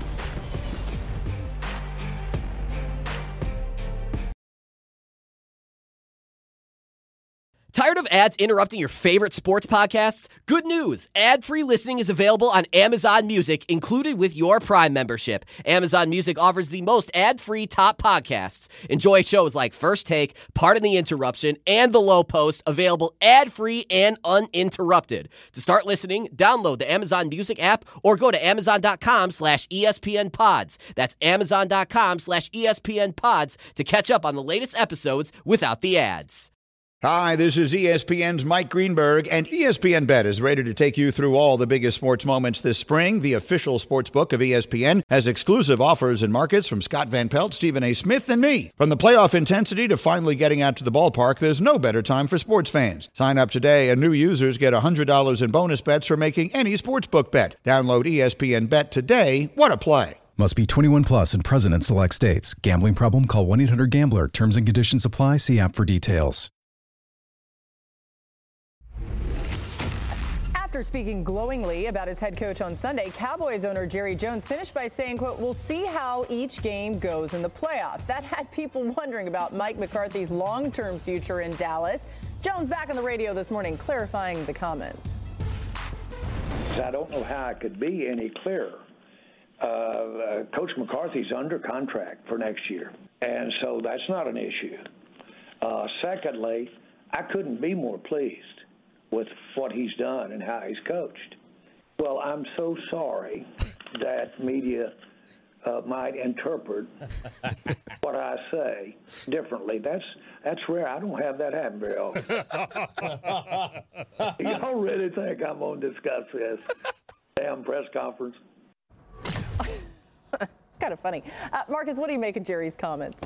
Speaker 17: Tired of ads interrupting your favorite sports podcasts? Good news! Ad-free listening is available on Amazon Music, included with your Prime membership. Amazon Music offers the most ad-free top podcasts. Enjoy shows like First Take, Pardon the Interruption, and The Low Post, available ad-free and uninterrupted. To start listening, download the Amazon Music app or go to amazon.com slash ESPN pods. That's amazon.com slash ESPN pods to catch up on the latest episodes without the ads.
Speaker 9: Hi, this is E S P N's Mike Greenberg, and E S P N Bet is ready to take you through all the biggest sports moments this spring. The official sports book of E S P N has exclusive offers and markets from Scott Van Pelt, Stephen A. Smith, and me. From the playoff intensity to finally getting out to the ballpark, there's no better time for sports fans. Sign up today, and new users get one hundred dollars in bonus bets for making any sportsbook bet. Download E S P N Bet today. What a play.
Speaker 10: Must be twenty-one plus and present in select states. Gambling problem? Call one eight hundred gambler. Terms and conditions apply. See app for details.
Speaker 4: After speaking glowingly about his head coach on Sunday, Cowboys owner Jerry Jones finished by saying, quote, "We'll see how each game goes in the playoffs." That had people wondering about Mike McCarthy's long-term future in Dallas. Jones back on the radio this morning clarifying the comments.
Speaker 18: I don't know how it could be any clearer. Uh, uh, Coach McCarthy's under contract for next year, and so that's not an issue. Uh, secondly, I couldn't be more pleased with what he's done and how he's coached. Well, I'm so sorry that media uh, might interpret what I say differently. That's that's rare. I don't have that happen very often. Y'all really think I'm going to discuss this damn press conference?
Speaker 4: It's kind of funny. Uh, Marcus, what do you make of Jerry's comments?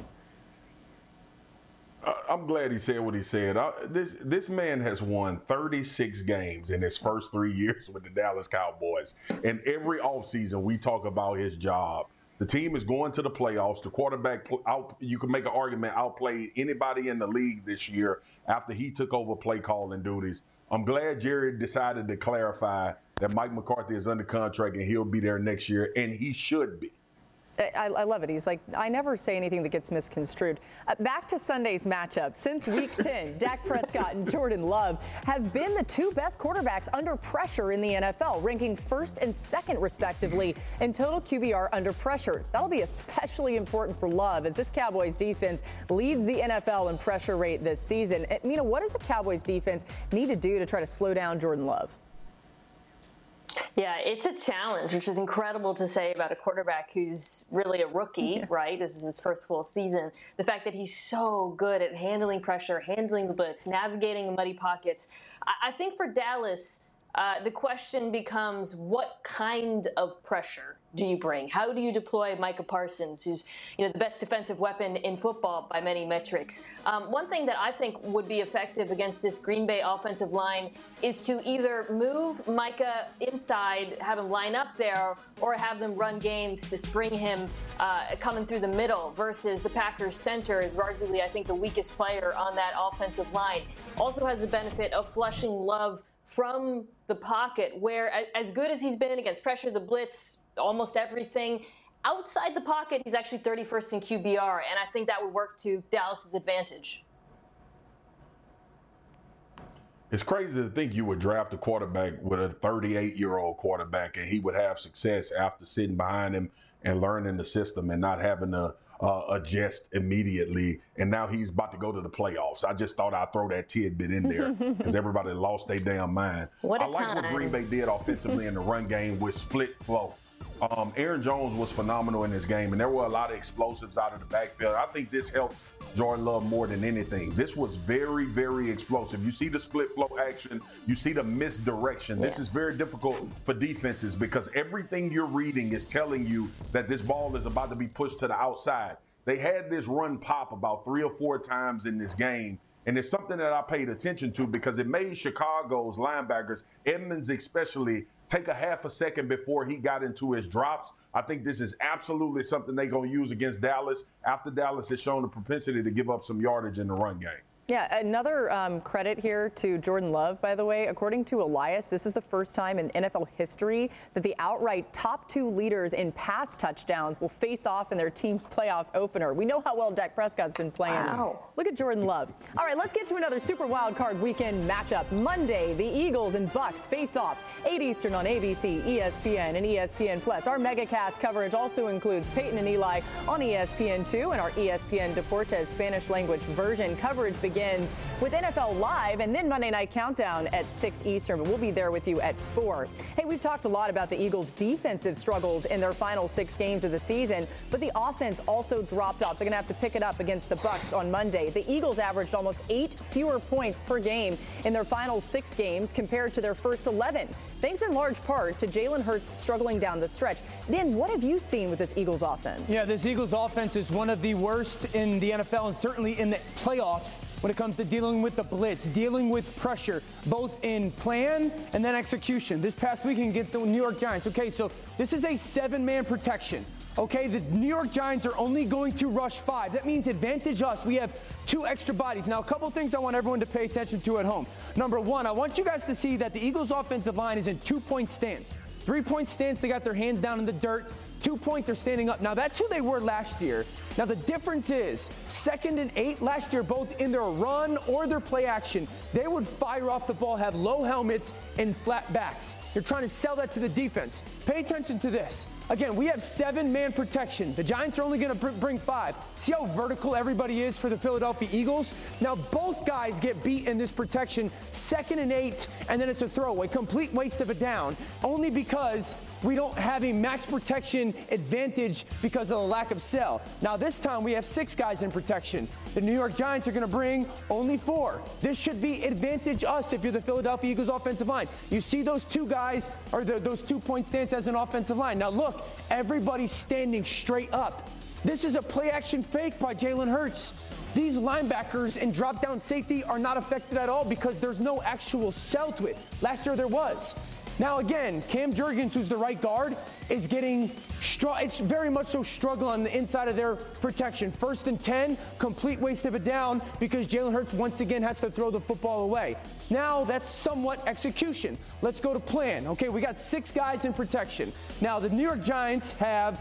Speaker 8: I'm glad he said what he said. I, this this man has won thirty-six games in his first three years with the Dallas Cowboys. And every offseason we talk about his job. The team is going to the playoffs. The quarterback, out, you can make an argument, outplayed anybody in the league this year after he took over play calling duties. I'm glad Jerry decided to clarify that Mike McCarthy is under contract and he'll be there next year, and he should be.
Speaker 4: I, I love it. He's like, I never say anything that gets misconstrued. Uh, back to Sunday's matchup. Since week ten, Dak Prescott and Jordan Love have been the two best quarterbacks under pressure in the N F L, ranking first and second, respectively, in total Q B R under pressure. That'll be especially important for Love as this Cowboys defense leads the N F L in pressure rate this season. And, you know, what does the Cowboys defense need to do to try to slow down Jordan Love?
Speaker 7: Yeah, it's a challenge, which is incredible to say about a quarterback who's really a rookie, yeah. right? This is his first full season. The fact that he's so good at handling pressure, handling the blitz, navigating muddy pockets. I, I think for Dallas, uh, the question becomes, what kind of pressure do you bring? How do you deploy Micah Parsons, who's you know the best defensive weapon in football by many metrics? Um, one thing that I think would be effective against this Green Bay offensive line is to either move Micah inside, have him line up there, or have them run games to spring him uh, coming through the middle versus the Packers center is arguably, I think, the weakest player on that offensive line. Also has the benefit of flushing Love from the pocket, where as good as he's been against pressure, the blitz, almost everything, outside the pocket, he's actually thirty-first in Q B R, and I think that would work to Dallas's advantage.
Speaker 8: It's crazy to think you would draft a quarterback with a thirty-eight-year-old quarterback and he would have success after sitting behind him and learning the system and not having to uh, adjust immediately. And now he's about to go to the playoffs. I just thought I'd throw that tidbit in there because everybody lost their damn mind.
Speaker 7: What a
Speaker 8: I like
Speaker 7: time.
Speaker 8: what Green Bay did offensively in the run game with split flow. Um, Aaron Jones was phenomenal in this game, and there were a lot of explosives out of the backfield. I think this helped Jordan Love more than anything. This was very, very explosive. You see the split flow action. You see the misdirection. Yeah. This is very difficult for defenses because everything you're reading is telling you that this ball is about to be pushed to the outside. They had this run pop about three or four times in this game, and it's something that I paid attention to because it made Chicago's linebackers, Edmonds especially, take a half a second before he got into his drops. I think this is absolutely something they're going to use against Dallas after Dallas has shown the propensity to give up some yardage in the run game.
Speaker 4: Yeah, another um, credit here to Jordan Love, by the way. According to Elias, this is the first time in N F L history that the outright top two leaders in pass touchdowns will face off in their team's playoff opener. We know how well Dak Prescott's been playing.
Speaker 7: Wow.
Speaker 4: Look at Jordan Love. All right, let's get to another Super Wild Card Weekend matchup. Monday, the Eagles and Bucks face off eight Eastern on A B C, E S P N, and E S P N Plus. Our MegaCast coverage also includes Peyton and Eli on E S P N two, and our E S P N Deportes Spanish language version. Coverage begins with N F L Live and then Monday Night Countdown at six Eastern, but we'll be there with you at four. Hey, we've talked a lot about the Eagles' defensive struggles in their final six games of the season, but the offense also dropped off. They're going to have to pick it up against the Bucks on Monday. The Eagles averaged almost eight fewer points per game in their final six games compared to their first eleven, thanks in large part to Jalen Hurts struggling down the stretch. Dan, what have you seen with this Eagles offense?
Speaker 6: Yeah, this Eagles offense is one of the worst in the N F L and certainly in the playoffs when it comes to dealing with the blitz, dealing with pressure, both in plan and then execution. This past weekend against the New York Giants. Okay, so this is a seven-man protection. Okay, the New York Giants are only going to rush five. That means advantage us. We have two extra bodies. Now, a couple things I want everyone to pay attention to at home. Number one, I want you guys to see that the Eagles' offensive line is in two-point stance. Three-point stance, they got their hands down in the dirt. Two-point, they're standing up. Now, that's who they were last year. Now, the difference is second and eight last year, both in their run or their play action, they would fire off the ball, have low helmets and flat backs. They're trying to sell that to the defense. Pay attention to this. Again, we have seven-man protection. The Giants are only going to br- bring five. See how vertical everybody is for the Philadelphia Eagles? Now, both guys get beat in this protection, second and eight, and then it's a throwaway, complete waste of a down, only because we don't have a max protection advantage because of the lack of sell. Now, this time we have six guys in protection. The New York Giants are going to bring only four. This should be advantage us if you're the Philadelphia Eagles offensive line. You see those two guys, or the, those two-point stance as an offensive line. Now, look, everybody's standing straight up. This is a play-action fake by Jalen Hurts. These linebackers and drop-down safety are not affected at all because there's no actual sell to it. Last year there was. Now, again, Cam Jurgens, who's the right guard, is getting str- it's very much so struggle on the inside of their protection. First and ten, complete waste of a down because Jalen Hurts once again has to throw the football away. Now, that's somewhat execution. Let's go to plan. Okay, we got six guys in protection. Now, the New York Giants have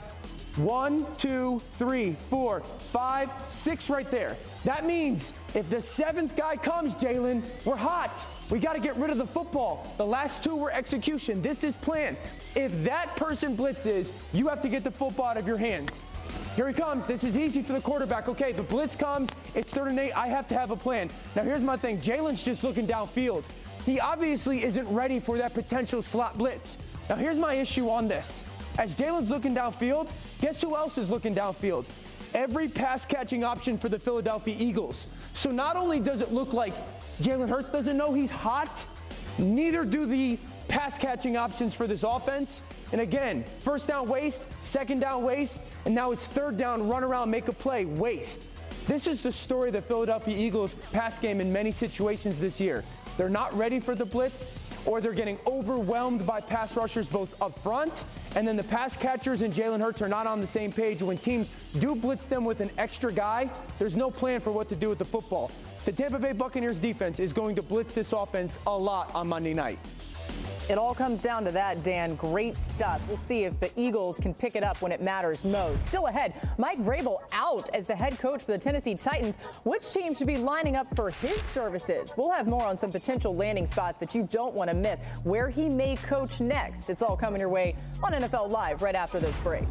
Speaker 6: One, two, three, four, five, six right there. That means if the seventh guy comes, Jalen, we're hot. We got to get rid of the football. The last two were execution. This is planned. If that person blitzes, you have to get the football out of your hands. Here he comes. This is easy for the quarterback. Okay, the blitz comes. It's third and eight. I have to have a plan. Now, here's my thing. Jalen's just looking downfield. He obviously isn't ready for that potential slot blitz. Now, here's my issue on this. As Jalen's looking downfield, guess who else is looking downfield? Every pass-catching option for the Philadelphia Eagles. So not only does it look like Jalen Hurts doesn't know he's hot, neither do the pass-catching options for this offense. And again, first down waste, second down waste, and now it's third down, run around, make a play, waste. This is the story of the Philadelphia Eagles pass game in many situations this year. They're not ready for the blitz, or they're getting overwhelmed by pass rushers both up front, and then the pass catchers and Jalen Hurts are not on the same page. When teams do blitz them with an extra guy, there's no plan for what to do with the football. The Tampa Bay Buccaneers defense is going to blitz this offense a lot on Monday night.
Speaker 4: It all comes down to that, Dan. Great stuff. We'll see if the Eagles can pick it up when it matters most. Still ahead, Mike Vrabel out as the head coach for the Tennessee Titans. Which team should be lining up for his services? We'll have more on some potential landing spots that you don't want to miss, where he may coach next. It's all coming your way on N F L Live right after this break.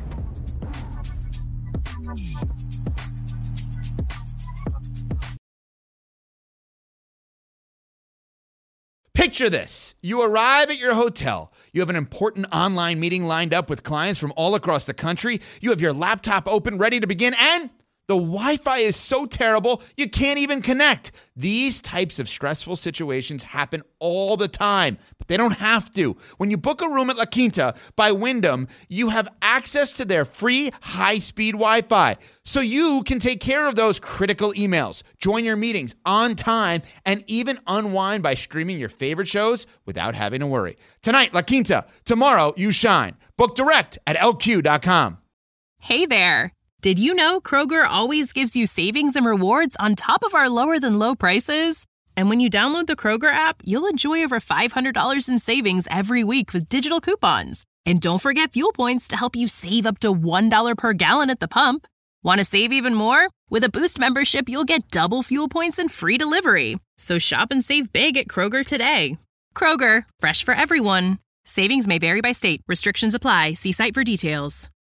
Speaker 19: Picture this. You arrive at your hotel. You have an important online meeting lined up with clients from all across the country. You have your laptop open, ready to begin, and the Wi-Fi is so terrible, you can't even connect. These types of stressful situations happen all the time, but they don't have to. When you book a room at La Quinta by Wyndham, you have access to their free high-speed Wi-Fi, so you can take care of those critical emails, join your meetings on time, and even unwind by streaming your favorite shows without having to worry. Tonight, La Quinta. Tomorrow, you shine. Book direct at L Q dot com.
Speaker 20: Hey there. Did you know Kroger always gives you savings and rewards on top of our lower-than-low prices? And when you download the Kroger app, you'll enjoy over five hundred dollars in savings every week with digital coupons. And don't forget fuel points to help you save up to one dollar per gallon at the pump. Want to save even more? With a Boost membership, you'll get double fuel points and free delivery. So shop and save big at Kroger today. Kroger, fresh for everyone. Savings may vary by state. Restrictions apply. See site for details.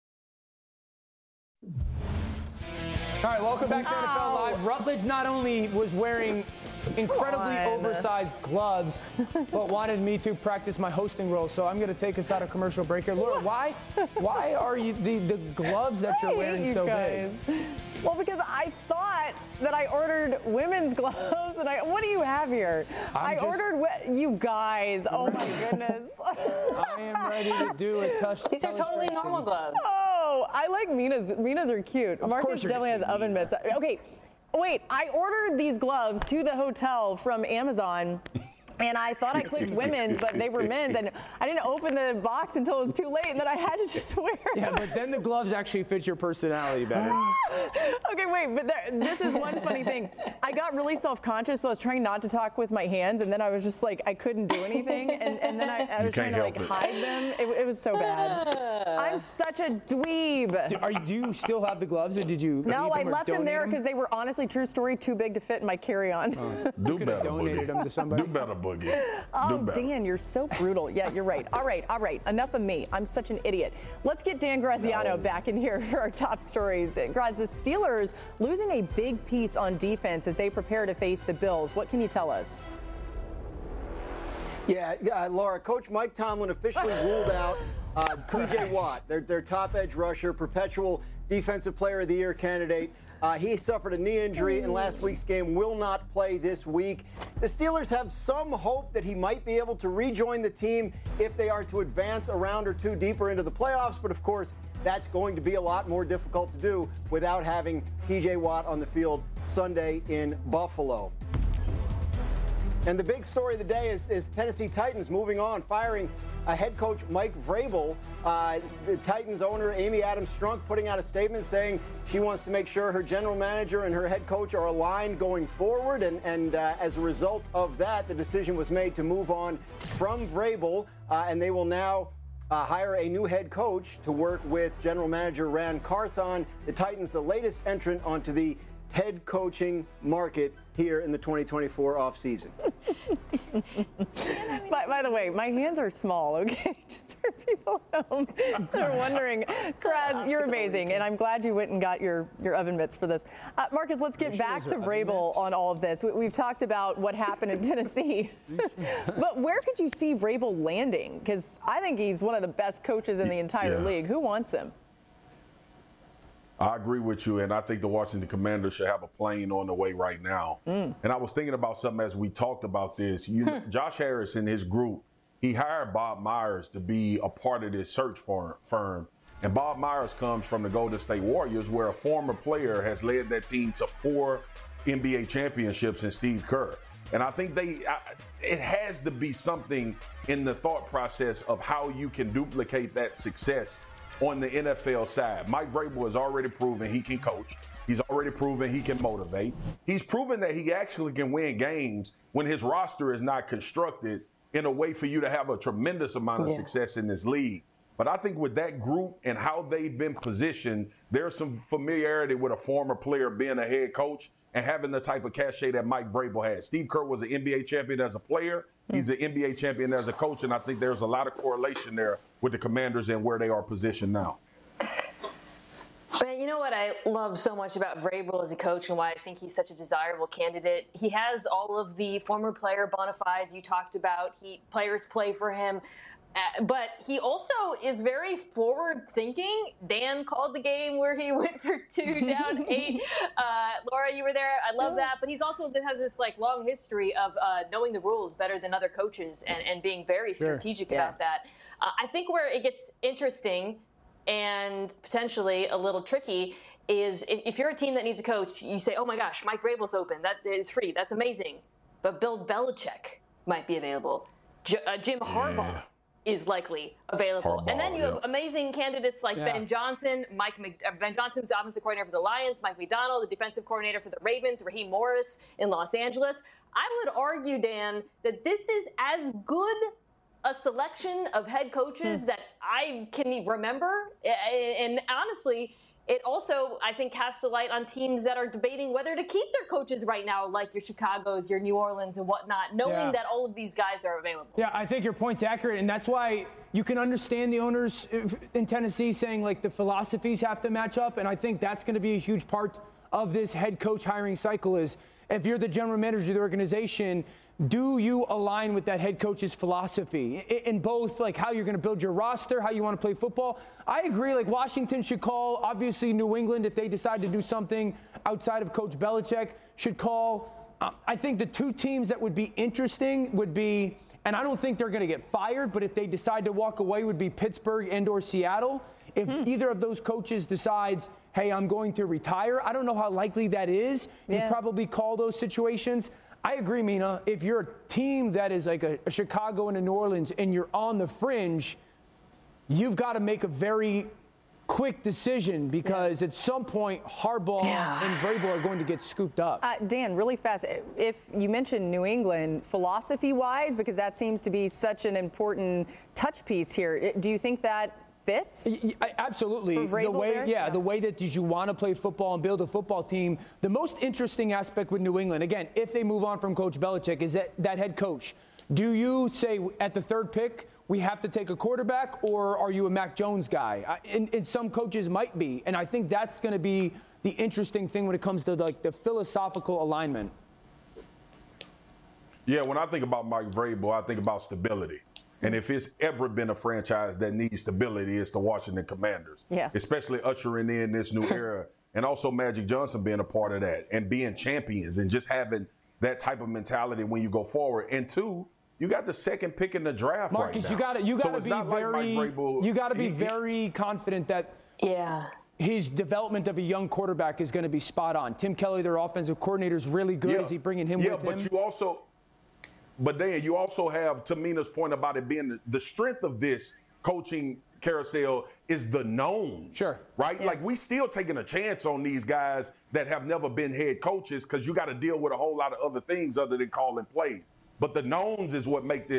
Speaker 6: All right, welcome back to N F L Live. Rutledge not only was wearing incredibly oversized gloves, but wanted me to practice my hosting role. So I'm going to take us out of commercial break here. Laura, why, why are you the, the gloves that you're wearing so
Speaker 4: guys. big? Well, because I thought that I ordered women's gloves, and I what do you have here? I'm I just, ordered you guys. Oh my goodness!
Speaker 6: I am ready to do a touch.
Speaker 7: These are totally normal gloves.
Speaker 4: Oh, I like Mina's. Mina's are cute.
Speaker 6: Of
Speaker 4: Marcus definitely has oven mitts. Okay, wait. I ordered these gloves to the hotel from Amazon. And I thought I clicked women's, but they were men's, and I didn't open the box until it was too late, and then I had to just wear them.
Speaker 6: Yeah, but then the gloves actually fit your personality better.
Speaker 4: Okay, wait, but there, this is one funny thing. I got really self-conscious, so I was trying not to talk with my hands, and then I was just like, I couldn't do anything, and, and then I, I was trying to like it. hide them. It, it was so bad. I'm such a dweeb.
Speaker 6: Do, are you, do you still have the gloves, or did you?
Speaker 4: No, I left them there because they were honestly, true story, too big to fit in my carry-on.
Speaker 8: Oh. Do better,
Speaker 6: donated them to somebody.
Speaker 8: Do better, Boogie.
Speaker 4: Oh, Dan, you're so brutal. Yeah, you're right. All right, all right. Enough of me. I'm such an idiot. Let's get Dan Graziano no. back in here for our top stories. Graz, the Steelers losing a big piece on defense as they prepare to face the Bills. What can you tell us?
Speaker 5: Yeah, yeah, Laura, Coach Mike Tomlin officially ruled out uh, T J Watt, their, their top edge rusher, perpetual Defensive Player of the Year candidate. Uh, he suffered a knee injury in last week's game, will not play this week. The Steelers have some hope that he might be able to rejoin the team if they are to advance a round or two deeper into the playoffs, but of course, that's going to be a lot more difficult to do without having T J Watt on the field Sunday in Buffalo. And the big story of the day is, is Tennessee Titans moving on, firing uh, head coach Mike Vrabel. Uh, the Titans owner Amy Adams Strunk putting out a statement saying she wants to make sure her general manager and her head coach are aligned going forward. And, and uh, as a result of that, the decision was made to move on from Vrabel, uh, and they will now uh, hire a new head coach to work with general manager Ran Carthon. The Titans, the latest entrant onto the head coaching market here in the twenty twenty-four offseason.
Speaker 4: by, by the way, my hands are small, okay? Just for people at home that are wondering. Kraz, you're amazing, and I'm glad you went and got your, your oven mitts for this. Uh, Marcus, let's get back to Vrabel on all of this. We, we've talked about what happened in Tennessee, but where could you see Vrabel landing? Because I think he's one of the best coaches in the entire
Speaker 8: Yeah.
Speaker 4: league. Who wants him?
Speaker 8: I agree with you, and I think the Washington Commanders should have a plane on the way right now. Mm. And I was thinking about something as we talked about this. You, hmm. Josh Harris and his group, he hired Bob Myers to be a part of this search firm. And Bob Myers comes from the Golden State Warriors, where a former player has led that team to four N B A championships in Steve Kerr. And I think they, I, it has to be something in the thought process of how you can duplicate that success on the N F L side. Mike Vrabel has already proven he can coach. He's already proven he can motivate. He's proven that he actually can win games when his roster is not constructed in a way for you to have a tremendous amount of yeah. success in this league. But I think with that group and how they've been positioned, there's some familiarity with a former player being a head coach and having the type of cachet that Mike Vrabel has. Steve Kerr was an N B A champion as a player. He's an N B A champion as a coach, and I think there's a lot of correlation there with the Commanders and where they are positioned now.
Speaker 7: But you know what I love so much about Vrabel as a coach and why I think he's such a desirable candidate? He has all of the former player bona fides you talked about. He players play for him. Uh, but he also is very forward-thinking. Dan called the game where he went for two down eight. Uh, Laura, you were there. I love that. But he's also has this like long history of uh, knowing the rules better than other coaches and, and being very strategic sure. yeah. about that. Uh, I think where it gets interesting and potentially a little tricky is if, if you're a team that needs a coach, you say, oh my gosh, Mike Vrabel's open. That is free. That's amazing. But Bill Belichick might be available. J- uh, Jim Harbaugh. Yeah. is likely available. Harbaugh, and then you yeah. have amazing candidates like yeah. Ben Johnson, Mike Mc, uh, Ben Johnson, who's the offensive coordinator for the Lions, Mike McDonald, the defensive coordinator for the Ravens, Raheem Morris in Los Angeles. I would argue, Dan, that this is as good a selection of head coaches hmm. that I can remember. And honestly, it also, I think, casts a light on teams that are debating whether to keep their coaches right now, like your Chicagos, your New Orleans, and whatnot, knowing yeah. that all of these guys are available.
Speaker 6: Yeah, I think your point's accurate, and that's why you can understand the owners in Tennessee saying, like, the philosophies have to match up, and I think that's going to be a huge part of this head coach hiring cycle is if you're the general manager of the organization, do you align with that head coach's philosophy in both like how you're going to build your roster, how you want to play football? I agree. Like Washington should call, obviously New England, if they decide to do something outside of Coach Belichick, should call. Uh, I think the two teams that would be interesting would be, and I don't think they're going to get fired, but if they decide to walk away would be Pittsburgh and or Seattle. If hmm. either of those coaches decides, hey, I'm going to retire, I don't know how likely that is. Yeah. You probably call those situations. I agree, Mina. If you're a team that is like a, a Chicago and a New Orleans and you're on the fringe, you've got to make a very quick decision because yeah. at some point Harbaugh yeah. and Vrabel are going to get scooped up.
Speaker 4: Uh, Dan, really fast, if you mentioned New England, philosophy-wise, because that seems to be such an important touch piece here, do you think that fits?
Speaker 6: Absolutely. The way, yeah, yeah, the way that you want to play football and build a football team. The most interesting aspect with New England, again, if they move on from Coach Belichick, is that, that head coach. Do you say at the third pick, we have to take a quarterback, or are you a Mac Jones guy? And, and some coaches might be. And I think that's going to be the interesting thing when it comes to like the philosophical alignment.
Speaker 8: Yeah, when I think about Mike Vrabel, I think about stability. And if it's ever been a franchise that needs stability, it's the Washington Commanders. Yeah. Especially ushering in this new era. And also Magic Johnson being a part of that and being champions and just having that type of mentality when you go forward. And two, you got the second pick in the draft
Speaker 6: Marcus,
Speaker 8: right now.
Speaker 6: you got you got to
Speaker 8: so
Speaker 6: be very like you got to be he, very confident that
Speaker 7: yeah.
Speaker 6: his development of a young quarterback is going to be spot on. Tim Kelly, their offensive coordinator, is really good.
Speaker 8: Yeah.
Speaker 6: Is he bringing him
Speaker 8: yeah,
Speaker 6: with him?
Speaker 8: Yeah, but you also But then you also have Tamina's point about it being the, the strength of this coaching carousel is the knowns. Sure. Right? Yeah. Like we still taking a chance on these guys that have never been head coaches because you got to deal with a whole lot of other things other than calling plays. But the knowns is what make this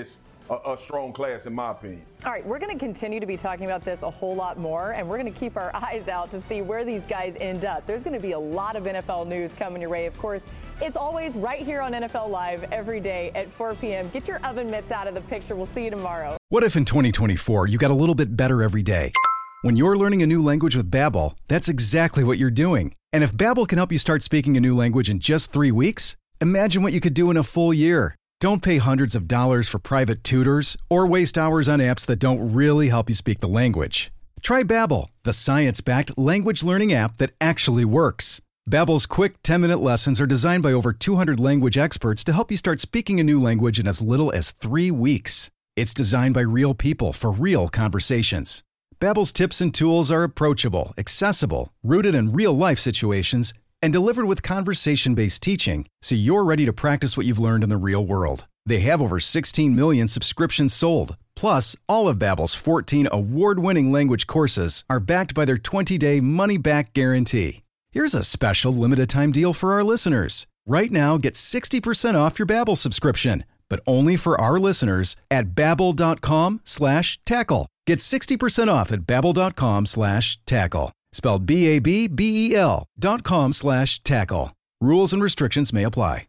Speaker 8: a, a strong class, in my opinion.
Speaker 4: All right, we're going to continue to be talking about this a whole lot more, and we're going to keep our eyes out to see where these guys end up. There's going to be a lot of N F L news coming your way. Of course, it's always right here on N F L Live every day at four p.m. Get your oven mitts out of the picture. We'll see you tomorrow.
Speaker 10: What if in twenty twenty-four you got a little bit better every day? When you're learning a new language with Babbel, that's exactly what you're doing. And if Babbel can help you start speaking a new language in just three weeks, imagine what you could do in a full year. Don't pay hundreds of dollars for private tutors or waste hours on apps that don't really help you speak the language. Try Babbel, the science-backed language learning app that actually works. Babbel's quick ten-minute lessons are designed by over two hundred language experts to help you start speaking a new language in as little as three weeks. It's designed by real people for real conversations. Babbel's tips and tools are approachable, accessible, rooted in real-life situations, and delivered with conversation-based teaching, so you're ready to practice what you've learned in the real world. They have over sixteen million subscriptions sold. Plus, all of Babbel's fourteen award-winning language courses are backed by their twenty-day money-back guarantee. Here's a special limited-time deal for our listeners. Right now, get sixty percent off your Babbel subscription, but only for our listeners at babbel.com slash tackle. Get sixty percent off at babbel.com slash tackle. Spelled B A B B E L dot com slash tackle. Rules and restrictions may apply.